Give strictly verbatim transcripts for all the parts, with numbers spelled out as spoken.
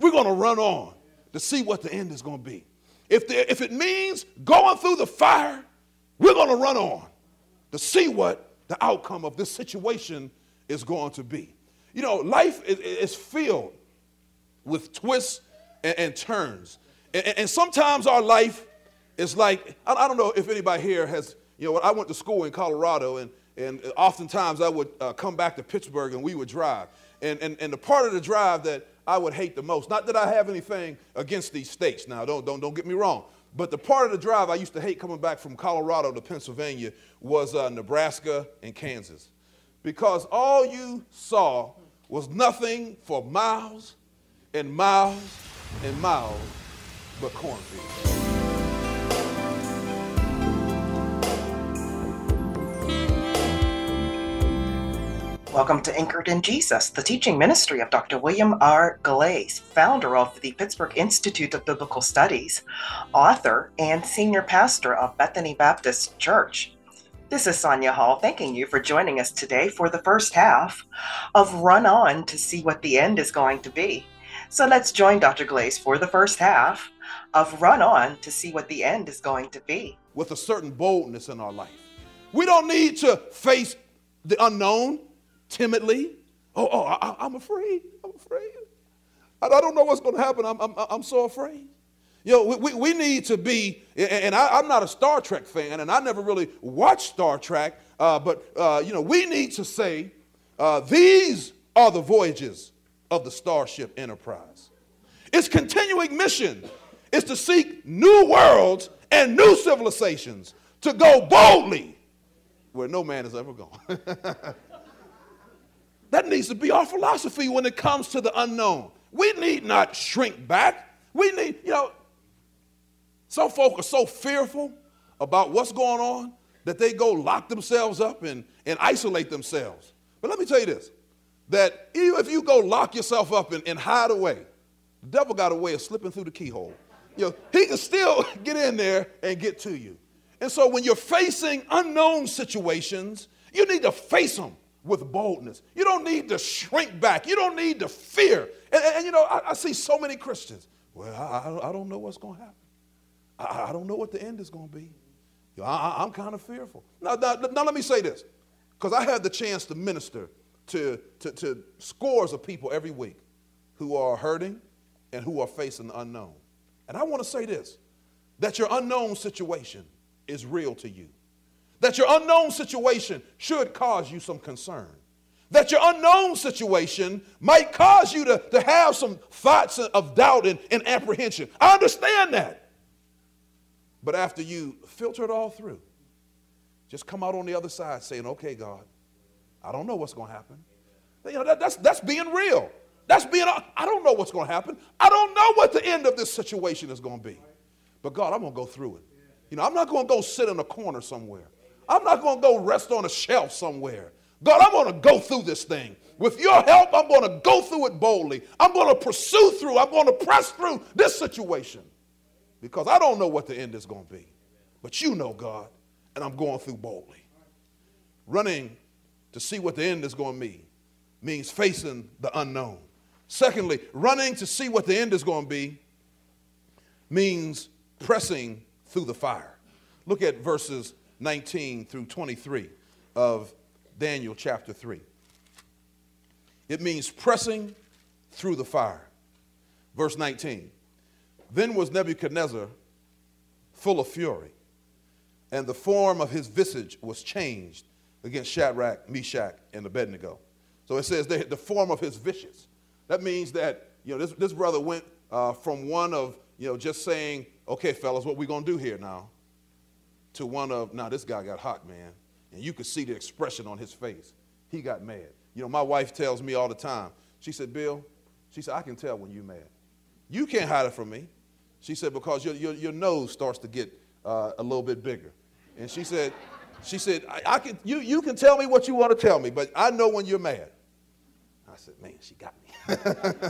we're going to run on to see what the end is going to be. If, the, if it means going through the fire, we're going to run on to see what the outcome of this situation is going to be. You know, life is, is filled with twists and, and turns. And, and sometimes our life is like, I, I don't know if anybody here has, you know, I went to school in Colorado, and, and oftentimes I would uh, come back to Pittsburgh and we would drive. And, and, and the part of the drive that I would hate the most, not that I have anything against these states now, don't, don't, don't get me wrong, but the part of the drive I used to hate coming back from Colorado to Pennsylvania was uh, Nebraska and Kansas. Because all you saw was nothing for miles and miles and miles but cornfields. Welcome to Anchored in Jesus, the teaching ministry of Doctor William R. Glaze, founder of the Pittsburgh Institute of Biblical Studies, author, and senior pastor of Bethany Baptist Church. This is Sonia Hall thanking you for joining us today for the first half of Run On to see what the end is going to be. So let's join Doctor Glaze for the first half of Run On to see what the end is going to be. With a certain boldness in our life. We don't need to face the unknown timidly. Oh, oh, I, I'm afraid. I'm afraid. I, I don't know what's going to happen. I'm, I'm, I'm so afraid. You know, we, we need to be, and I, I'm not a Star Trek fan, and I never really watched Star Trek, uh, but, uh, you know, we need to say, uh, these are the voyages of the Starship Enterprise. Its continuing mission is to seek new worlds and new civilizations, to go boldly where no man has ever gone. That needs to be our philosophy when it comes to the unknown. We need not shrink back. We need, you know, some folk are so fearful about what's going on that they go lock themselves up and, and isolate themselves. But let me tell you this, that even if you go lock yourself up and, and hide away, the devil got a way of slipping through the keyhole. You know, he can still get in there and get to you. And so when you're facing unknown situations, you need to face them with boldness. You don't need to shrink back. You don't need to fear. And, and, and you know, I, I see so many Christians. Well, I, I don't know what's going to happen. I, I don't know what the end is going to be. You know, I, I'm kind of fearful. Now, now, now let me say this, because I had the chance to minister to, to, to scores of people every week who are hurting and who are facing the unknown. And I want to say this, that your unknown situation is real to you. That your unknown situation should cause you some concern. That your unknown situation might cause you to, to have some thoughts of doubt and, and apprehension. I understand that. But after you filter it all through, just come out on the other side saying, okay, God, I don't know what's going to happen. You know, that, that's, that's being real. That's being, I don't know what's going to happen. I don't know what the end of this situation is going to be. But God, I'm going to go through it. You know, I'm not going to go sit in a corner somewhere. I'm not going to go rest on a shelf somewhere. God, I'm going to go through this thing. With your help, I'm going to go through it boldly. I'm going to pursue through. I'm going to press through this situation because I don't know what the end is going to be. But you know, God, and I'm going through boldly. Running to see what the end is going to be means facing the unknown. Secondly, running to see what the end is going to be means pressing through the fire. Look at verses nineteen through twenty-three of Daniel chapter three. It means pressing through the fire. Verse nineteen. Then was Nebuchadnezzar full of fury, and the form of his visage was changed against Shadrach, Meshach, and Abednego. So it says the, the form of his visage. That means that, you know, this, this brother went uh, from one of, you know, just saying, okay, fellas, what we going to do here now, to one of, now this guy got hot, man. And you could see the expression on his face. He got mad. You know, my wife tells me all the time. She said, Bill, she said, I can tell when you're mad. You can't hide it from me. She said, because your, your, your nose starts to get uh, a little bit bigger. And she said, she said, I, I can, you, you can tell me what you want to tell me, but I know when you're mad. I said, man, she got me.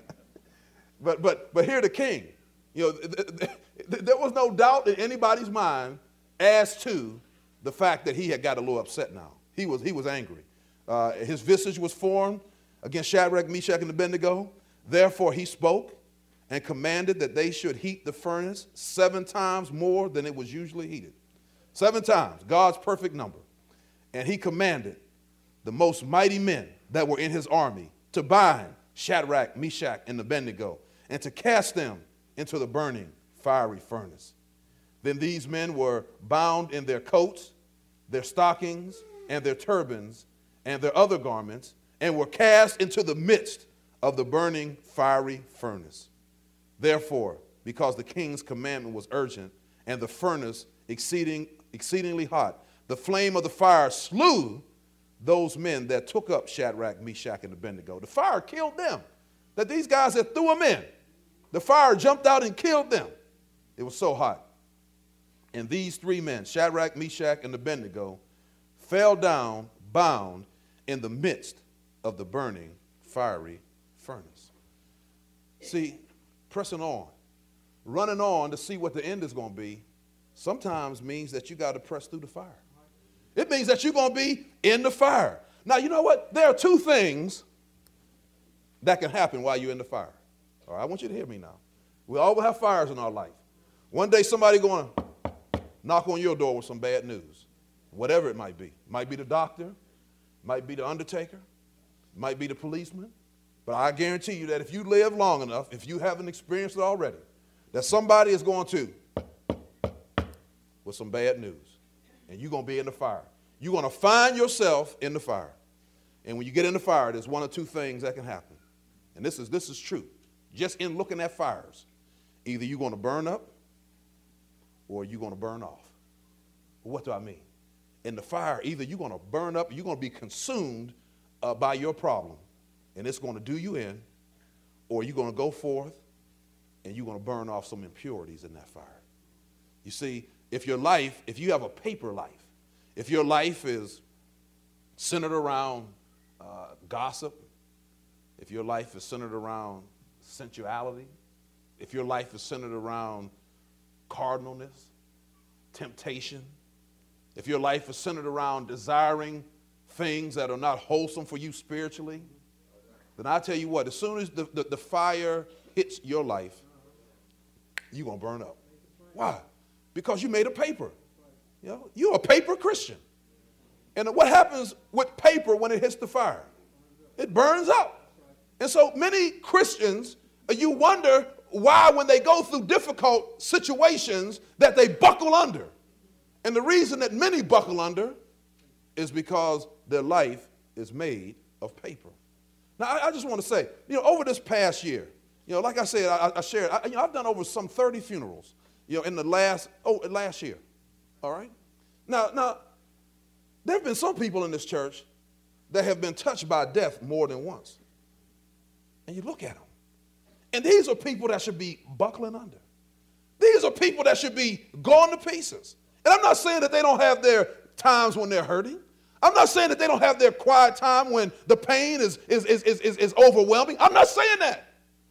but, but, but here the king, you know, th- th- th- there was no doubt in anybody's mind as to the fact that he had got a little upset now. He was, he was angry. Uh, his visage was formed against Shadrach, Meshach, and Abednego. Therefore he spoke and commanded that they should heat the furnace seven times more than it was usually heated. Seven times, God's perfect number. And he commanded the most mighty men that were in his army to bind Shadrach, Meshach, and Abednego, and to cast them into the burning fiery furnace. Then these men were bound in their coats, their stockings, and their turbans, and their other garments, and were cast into the midst of the burning fiery furnace. Therefore, because the king's commandment was urgent, and the furnace exceeding, exceedingly hot, the flame of the fire slew those men that took up Shadrach, Meshach, and Abednego. The fire killed them. That these guys that threw them in, the fire jumped out and killed them. It was so hot. And these three men, Shadrach, Meshach, and Abednego, fell down bound in the midst of the burning fiery furnace. See, pressing on, running on to see what the end is going to be, sometimes means that you got to press through the fire. It means that you're going to be in the fire. Now, you know what? There are two things that can happen while you're in the fire. All right, I want you to hear me now. We all will have fires in our life. One day somebody going to knock on your door with some bad news, whatever it might be. It might be the doctor, might be the undertaker, might be the policeman. But I guarantee you that if you live long enough, if you haven't experienced it already, that somebody is going to with some bad news. And you're going to be in the fire. You're going to find yourself in the fire. And when you get in the fire, there's one or two things that can happen. And this is, this is true. Just in looking at fires, either you're going to burn up or you're going to burn off. What do I mean? In the fire, either you're going to burn up, or you're going to be consumed uh, by your problem, and it's going to do you in, or you're going to go forth and you're going to burn off some impurities in that fire. You see, if your life, if you have a paper life, if your life is centered around uh, gossip, if your life is centered around sensuality, if your life is centered around carnalness, temptation, if your life is centered around desiring things that are not wholesome for you spiritually, then I tell you what, as soon as the, the, the fire hits your life, you're going to burn up. Why? Because you made a paper. You know, you're a paper Christian. And what happens with paper when it hits the fire? It burns up. And so many Christians, you wonder why when they go through difficult situations that they buckle under. And the reason that many buckle under is because their life is made of paper. Now, I, I just want to say, you know, over this past year, you know, like I said, I, I shared, I, you know, I've done over some thirty funerals, you know, in the last, oh, last year, all right? Now, now, there have been some people in this church that have been touched by death more than once. And you look at them, and these are people that should be buckling under. These are people that should be going to pieces. And I'm not saying that they don't have their times when they're hurting. I'm not saying that they don't have their quiet time when the pain is, is, is, is, is, is overwhelming. I'm not saying that.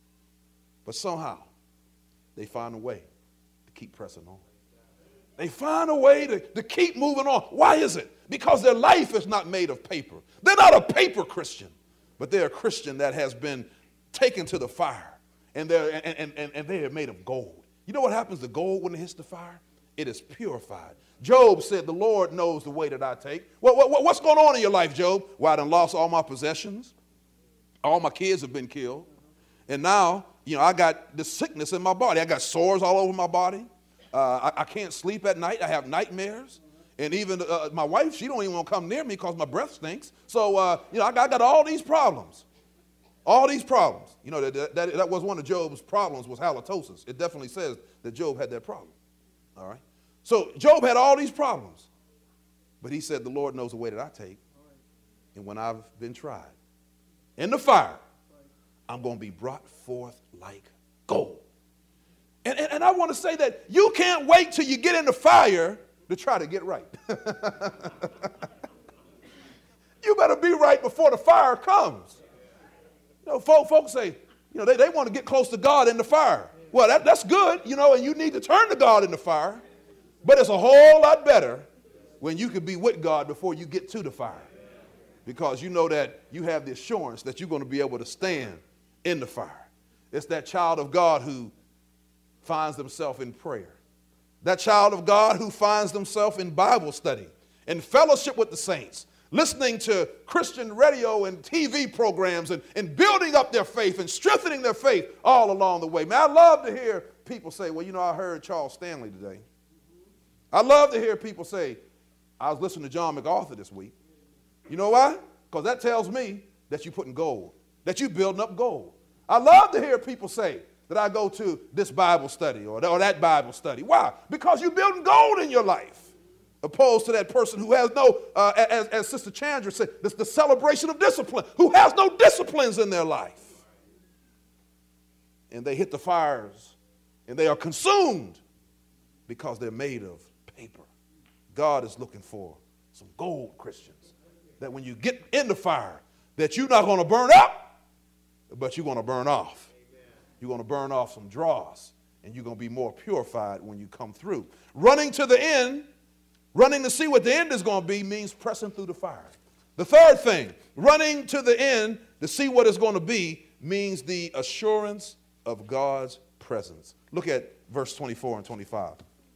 But somehow, they find a way to keep pressing on. They find a way to, to keep moving on. Why is it? Because their life is not made of paper. They're not a paper Christian, but they're a Christian that has been taken to the fire, and they're, and, and, and they are made of gold. You know what happens to gold when it hits the fire? It is purified. Job said, the Lord knows the way that I take. What, what, what's going on in your life, Job? Well, I done lost all my possessions. All my kids have been killed. And now, you know, I got this sickness in my body. I got sores all over my body. Uh, I, I can't sleep at night. I have nightmares. And even uh, my wife, she don't even want to come near me because my breath stinks. So, uh, you know, I got, I got all these problems. All these problems. You know, that, that, that was one of Job's problems was halitosis. It definitely says that Job had that problem. All right. So Job had all these problems. But he said, the Lord knows the way that I take. And when I've been tried in the fire, I'm going to be brought forth like gold. And, and, and I want to say that you can't wait till you get in the fire to try to get right. You better be right before the fire comes. You know, folk, folks say, you know, they, they want to get close to God in the fire. Well, that, that's good, you know, and you need to turn to God in the fire. But it's a whole lot better when you can be with God before you get to the fire. Because you know that you have the assurance that you're going to be able to stand in the fire. It's that child of God who finds themselves in prayer. That child of God who finds themselves in Bible study, in fellowship with the saints, listening to Christian radio and T V programs and, and building up their faith and strengthening their faith all along the way. Man, I love to hear people say, well, you know, I heard Charles Stanley today. I love to hear people say, I was listening to John MacArthur this week. You know why? Because that tells me that you're putting gold, that you're building up gold. I love to hear people say that I go to this Bible study or, or that Bible study. Why? Because you're building gold in your life. Opposed to that person who has no, uh, as, as Sister Chandra said, this the celebration of discipline, who has no disciplines in their life. And they hit the fires and they are consumed because they're made of paper. God is looking for some gold Christians, that when you get in the fire, that you're not going to burn up, but you're going to burn off. You're going to burn off some dross, and you're going to be more purified when you come through. Running to the end, running to see what the end is going to be, means pressing through the fire. The third thing, running to the end to see what it's going to be, means the assurance of God's presence. Look at verse twenty-four and twenty-five.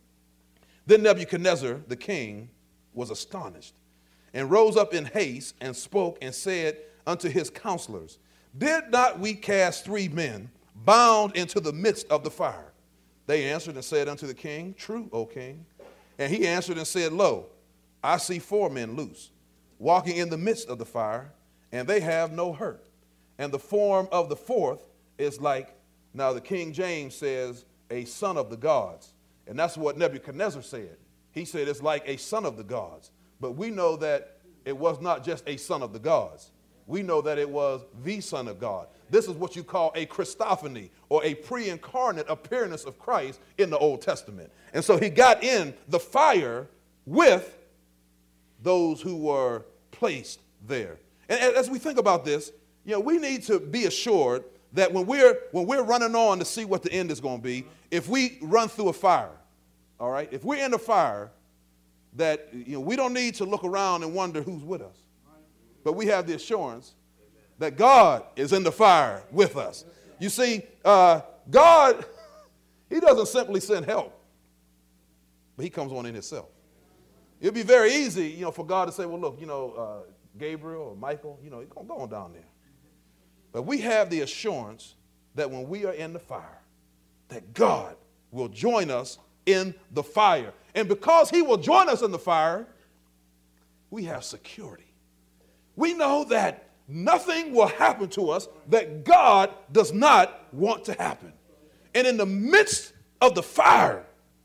Then Nebuchadnezzar, the king, was astonished, and rose up in haste, and spoke and said unto his counselors, Did not we cast three men bound into the midst of the fire? They answered and said unto the king, True, O king. And he answered and said, Lo, I see four men loose, walking in the midst of the fire, and they have no hurt. And the form of the fourth is like, now the King James says, a son of the gods. And that's what Nebuchadnezzar said. He said it's like a son of the gods. But we know that it was not just a son of the gods. We know that it was the Son of God. This is what you call a Christophany, or a pre-incarnate appearance of Christ in the Old Testament. And so he got in the fire with those who were placed there. And as we think about this, you know, we need to be assured that when we're when we're running on to see what the end is going to be, if we run through a fire, all right, if we're in a fire, that, you know, we don't need to look around and wonder who's with us. But we have the assurance that God is in the fire with us. You see, uh, God, he doesn't simply send help, but he comes on in himself. It'd be very easy, you know, for God to say, well, look, you know, uh, Gabriel or Michael, you know, go on down there. But we have the assurance that when we are in the fire, that God will join us in the fire. And because he will join us in the fire, we have security. We know that nothing will happen to us that God does not want to happen. And in the midst of the fire,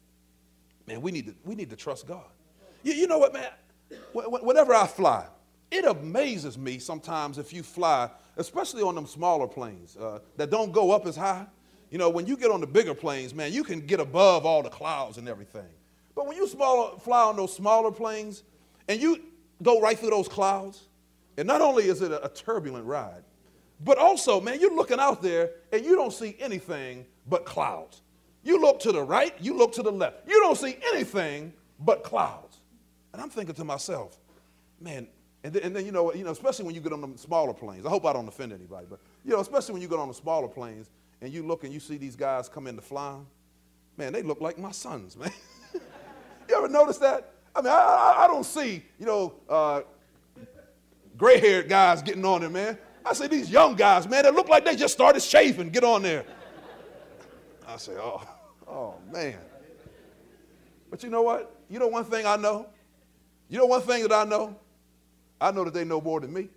man, we need to, we need to trust God. You, you know what, man? Whenever I fly, it amazes me sometimes if you fly, especially on them smaller planes uh, that don't go up as high. You know, when you get on the bigger planes, man, you can get above all the clouds and everything. But when you smaller, fly on those smaller planes and you go right through those clouds, and not only is it a, a turbulent ride, but also, man, you're looking out there and you don't see anything but clouds. You look to the right, you look to the left. You don't see anything but clouds. And I'm thinking to myself, man, and then, and then you know, you know, especially when you get on the smaller planes. I hope I don't offend anybody, but you know, especially when you get on the smaller planes and you look and you see these guys come in to fly, man, they look like my sons, man. You ever notice that? I mean, I, I, I don't see, you know, uh, gray-haired guys getting on there, man. I say these young guys, man, they look like they just started shaving, get on there. I say, oh, oh, man. But you know what? You know one thing I know? You know one thing that I know? I know that they know more than me.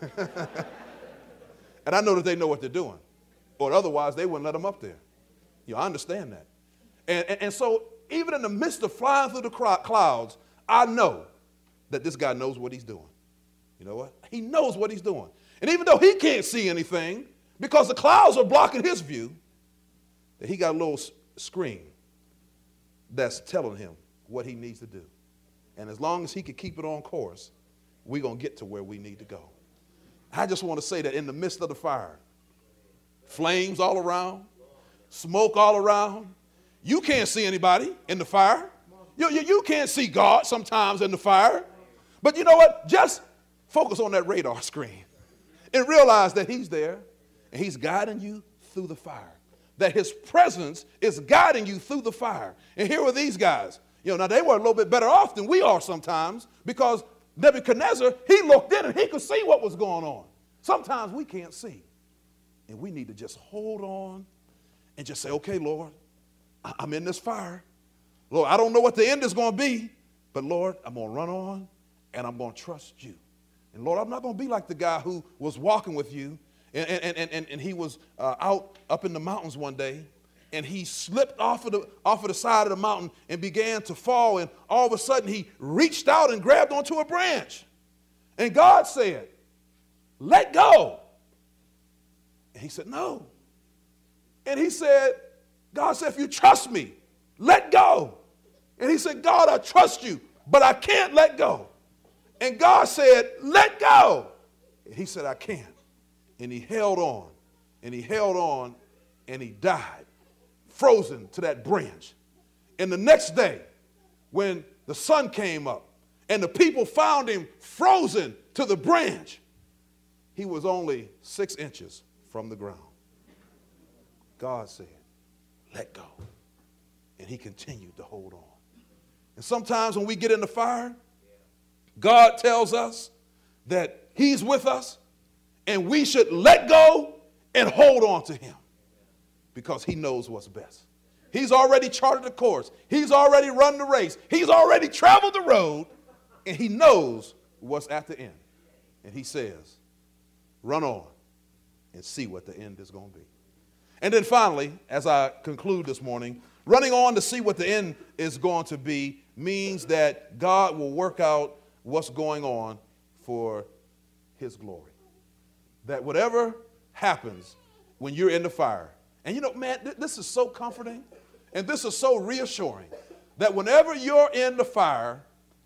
And I know that they know what they're doing. Or otherwise, they wouldn't let them up there. You know, I understand that. And, and, and so even in the midst of flying through the clouds, I know that this guy knows what he's doing. You know what? He knows what he's doing. And even though he can't see anything, because the clouds are blocking his view, that he got a little screen that's telling him what he needs to do. And as long as he can keep it on course, we're going to get to where we need to go. I just want to say that in the midst of the fire, flames all around, smoke all around, you can't see anybody in the fire. You, you, you can't see God sometimes in the fire. But you know what? Just focus on that radar screen and realize that he's there and he's guiding you through the fire, that his presence is guiding you through the fire. And here were these guys. You know, now they were a little bit better off than we are sometimes, because Nebuchadnezzar, he looked in and he could see what was going on. Sometimes we can't see. And we need to just hold on and just say, okay, Lord, I'm in this fire. Lord, I don't know what the end is going to be, but Lord, I'm going to run on and I'm going to trust you. And Lord, I'm not going to be like the guy who was walking with you, and, and, and, and, and he was uh, out up in the mountains one day, and he slipped off of, the, off of the side of the mountain and began to fall, and all of a sudden he reached out and grabbed onto a branch. And God said, let go. And he said, no. And he said, God said, if you trust me, let go. And he said, God, I trust you, but I can't let go. And God said, let go. And he said, I can't. And he held on, and he held on, and he died, frozen to that branch. And the next day, when the sun came up and the people found him frozen to the branch, he was only six inches from the ground. God said, let go. And he continued to hold on. And sometimes when we get in the fire, God tells us that he's with us, and we should let go and hold on to him, because he knows what's best. He's already charted the course. He's already run the race. He's already traveled the road, and he knows what's at the end. And he says, run on and see what the end is going to be. And then finally, as I conclude this morning, running on to see what the end is going to be means that God will work out what's going on for his glory. That whatever happens when you're in the fire, and you know, man, th- this is so comforting, and this is so reassuring, that whenever you're in the fire,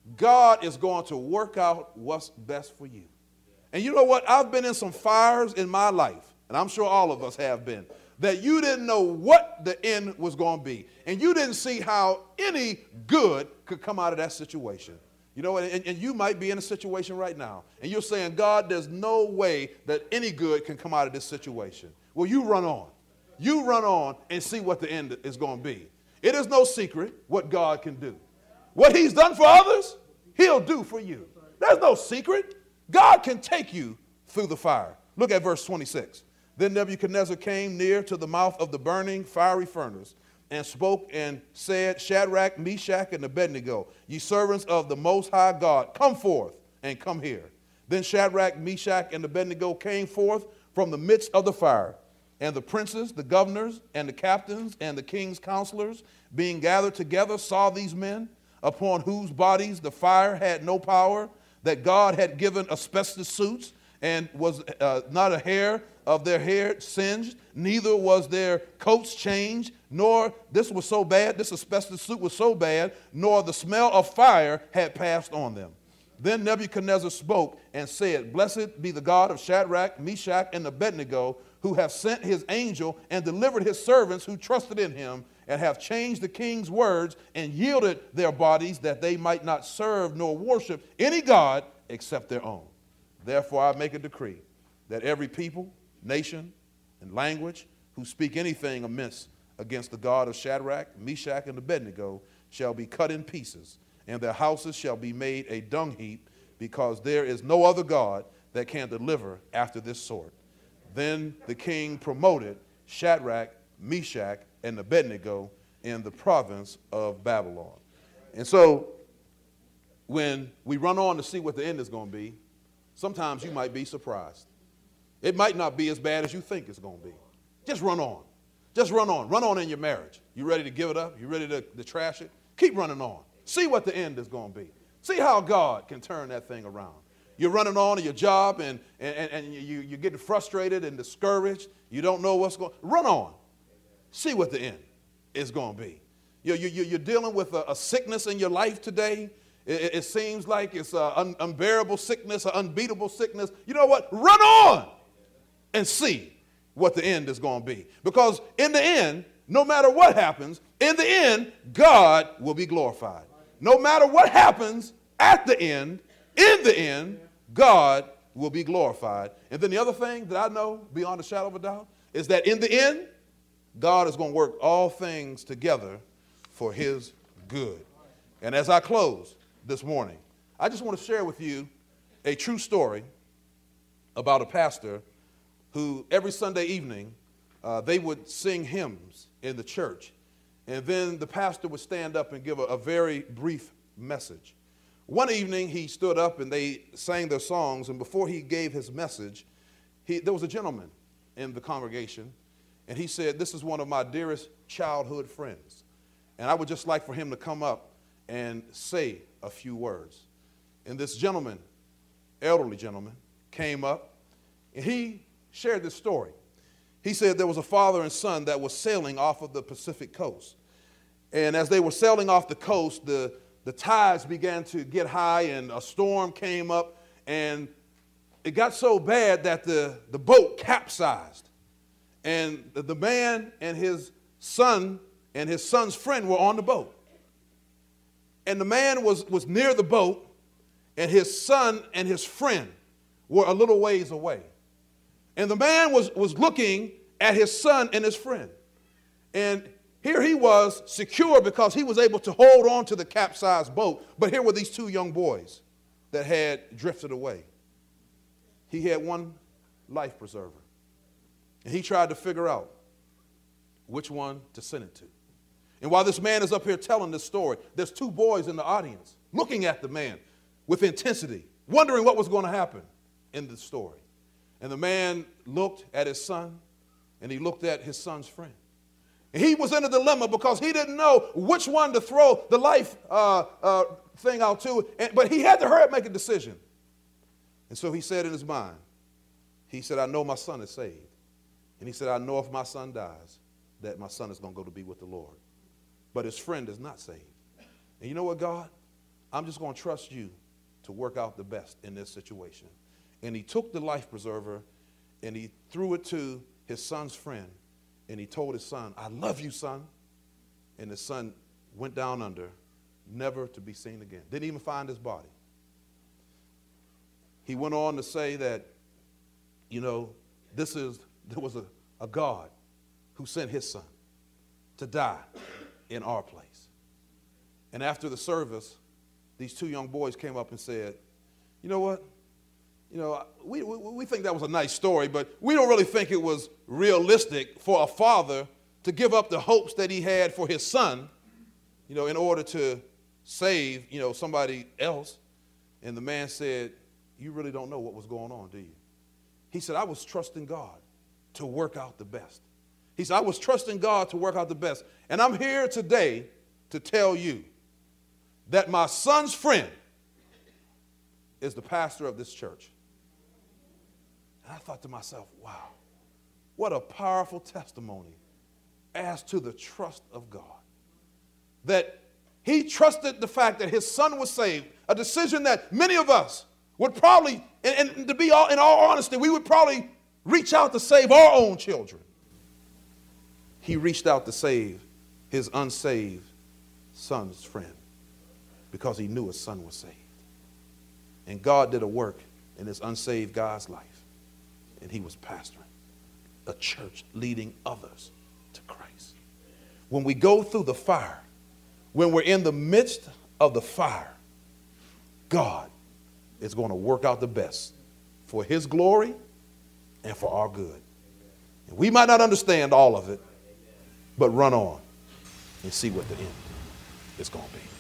God is going to work out what's best for you. And you know what? I've been in some fires in my life, and I'm sure all of us have been, that you didn't know what the end was going to be, and you didn't see how any good could come out of that situation. You know, and, and you might be in a situation right now, and you're saying, God, there's no way that any good can come out of this situation. Well, you run on. You run on and see what the end is going to be. It is no secret what God can do. What he's done for others, he'll do for you. There's no secret. God can take you through the fire. Look at verse twenty-six. Then Nebuchadnezzar came near to the mouth of the burning fiery furnace, and spoke and said, Shadrach, Meshach, and Abednego, ye servants of the Most High God, come forth and come here. Then Shadrach, Meshach, and Abednego came forth from the midst of the fire. And the princes, the governors, and the captains, and the king's counselors, being gathered together, saw these men, upon whose bodies the fire had no power, that God had given asbestos suits, and was uh, not a hair of their hair singed, neither was their coats changed, nor, this was so bad, this asbestos suit was so bad, nor the smell of fire had passed on them. Then Nebuchadnezzar spoke and said, Blessed be the God of Shadrach, Meshach, and Abednego, who have sent his angel and delivered his servants who trusted in him, and have changed the king's words and yielded their bodies, that they might not serve nor worship any god except their own. Therefore I make a decree that every people, nation, and language who speak anything amiss against the God of Shadrach, Meshach, and Abednego shall be cut in pieces, and their houses shall be made a dung heap, because there is no other God that can deliver after this sort. Then the king promoted Shadrach, Meshach, and Abednego in the province of Babylon. And so when we run on to see what the end is going to be, sometimes you might be surprised. It might not be as bad as you think it's going to be. Just run on. Just run on. Run on in your marriage. You ready to give it up? You ready to, to trash it? Keep running on. See what the end is going to be. See how God can turn that thing around. You're running on to your job, and, and, and you, you're getting frustrated and discouraged. You don't know what's going on. Run on. See what the end is going to be. You're, you're, you're dealing with a, a sickness in your life today. It, it seems like it's an un, unbearable sickness, an unbeatable sickness. You know what? Run on and see what the end is going to be. Because in the end, no matter what happens, in the end, God will be glorified. No matter what happens at the end, in the end, God will be glorified. And then the other thing that I know beyond a shadow of a doubt, is that in the end, God is going to work all things together for his good. And as I close this morning, I just want to share with you a true story about a pastor who every Sunday evening, uh, they would sing hymns in the church. And then the pastor would stand up and give a, a very brief message. One evening, he stood up and they sang their songs. And before he gave his message, he, there was a gentleman in the congregation. And he said, "This is one of my dearest childhood friends. And I would just like for him to come up and say a few words." And this gentleman, elderly gentleman, came up and he shared this story. He said there was a father and son that was sailing off of the Pacific coast. And as they were sailing off the coast, the, the tides began to get high and a storm came up, and it got so bad that the, the boat capsized. And the, the man and his son and his son's friend were on the boat. And the man was, was near the boat, and his son and his friend were a little ways away. And the man was, was looking at his son and his friend. And here he was secure because he was able to hold on to the capsized boat. But here were these two young boys that had drifted away. He had one life preserver. And he tried to figure out which one to send it to. And while this man is up here telling this story, there's two boys in the audience looking at the man with intensity, wondering what was going to happen in the story. And the man looked at his son, and he looked at his son's friend. And he was in a dilemma because he didn't know which one to throw the life uh, uh, thing out to, and, but he had to hurry up and make a decision. And so he said in his mind, he said, "I know my son is saved." And he said, "I know if my son dies, that my son is going to go to be with the Lord. But his friend is not saved. And you know what, God? I'm just going to trust you to work out the best in this situation." And he took the life preserver and he threw it to his son's friend. And he told his son, "I love you, son." And his son went down under, never to be seen again. Didn't even find his body. He went on to say that, you know, this is, there was a, a God who sent his son to die in our place. And after the service, these two young boys came up and said, "You know what? You know, we, we, we think that was a nice story, but we don't really think it was realistic for a father to give up the hopes that he had for his son, you know, in order to save, you know, somebody else." And the man said, "You really don't know what was going on, do you?" He said, "I was trusting God to work out the best." He said, "I was trusting God to work out the best. And I'm here today to tell you that my son's friend is the pastor of this church." And I thought to myself, wow, what a powerful testimony as to the trust of God. That he trusted the fact that his son was saved, a decision that many of us would probably, and, and to be all, in all honesty, we would probably reach out to save our own children. He reached out to save his unsaved son's friend because he knew his son was saved. And God did a work in this unsaved guy's life. And he was pastoring a church leading others to Christ. When we go through the fire, when we're in the midst of the fire, God is going to work out the best for his glory and for our good. And we might not understand all of it, but run on and see what the end is going to be.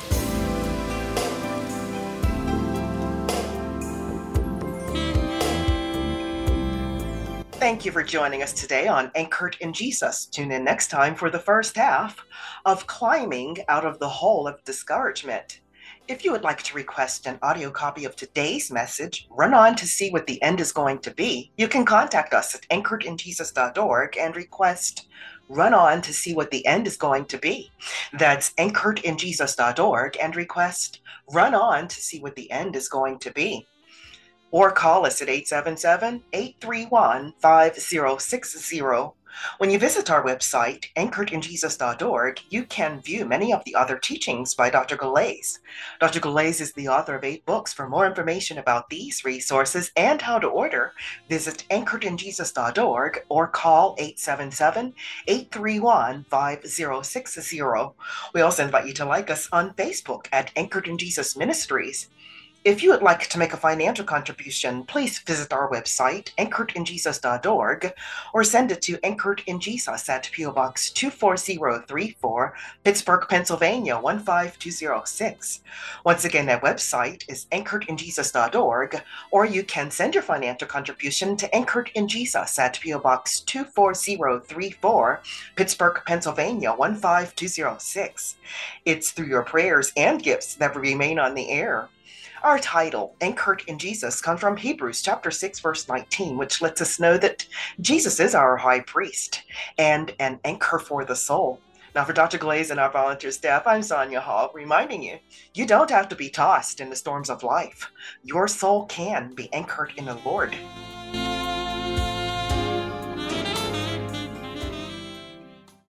Thank you for joining us today on Anchored in Jesus. Tune in next time for the first half of Climbing Out of the Hole of Discouragement. If you would like to request an audio copy of today's message, run on to see what the end is going to be, you can contact us at anchored in jesus dot org and request Run On to See What the End is Going to Be. That's anchored in jesus dot org and request Run On to See What the End is Going to Be. Or call us at eight seven seven, eight three one, five zero six zero When you visit our website, anchored in jesus dot org, you can view many of the other teachings by Doctor Gallais. Doctor Gallais is the author of eight books. For more information about these resources and how to order, visit anchored in jesus dot org or call eight seven seven, eight three one, five zero six zero. We also invite you to like us on Facebook at Anchored in Jesus Ministries. If you would like to make a financial contribution, please visit our website, anchored in jesus dot org, or send it to Anchored in Jesus at P O Box two four zero three four, Pittsburgh, Pennsylvania one five two zero six. Once again, that website is anchored in jesus dot org, or you can send your financial contribution to Anchored in Jesus at P O Box two four zero three four, Pittsburgh, Pennsylvania one five two zero six. It's through your prayers and gifts that we remain on the air. Our title, Anchored in Jesus, comes from Hebrews chapter six, verse nineteen, which lets us know that Jesus is our high priest and an anchor for the soul. Now, for Doctor Gallais and our volunteer staff, I'm Sonia Hall, reminding you, you don't have to be tossed in the storms of life. Your soul can be anchored in the Lord.